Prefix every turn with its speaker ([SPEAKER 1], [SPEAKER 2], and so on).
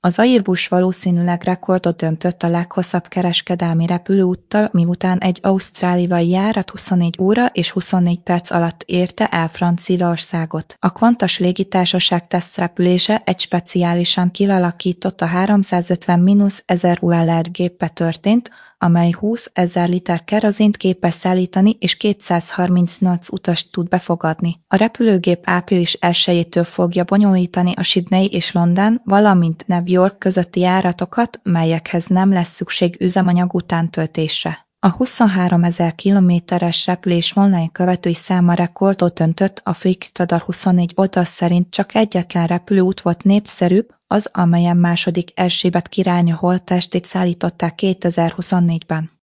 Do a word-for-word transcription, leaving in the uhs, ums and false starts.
[SPEAKER 1] Az Airbus valószínűleg rekordot döntött a leghosszabb kereskedelmi repülőúttal, miután egy ausztráliai járat huszonnégy óra és huszonnégy perc alatt érte el Franciaországot. A Qantas légitársaság tesztrepülése egy speciálisan kialakított a háromszázötven ezer U L R géppel történt, amely húszezer liter kerozint képes szállítani és kétszázharmincnyolc utast tud befogadni. A repülőgép április elsejétől fogja bonyolítani a Sydney és London, valamint New York közötti járatokat, melyekhez nem lesz szükség üzemanyag utántöltésre. A huszonháromezer kilométeres repülés online követői száma rekordot döntött, a Flightradar huszonnégy oldal szerint csak egyetlen repülőút volt népszerűbb, az, amelyen második Erzsébet királyné holttestét szállították kétezer-huszonnégyben.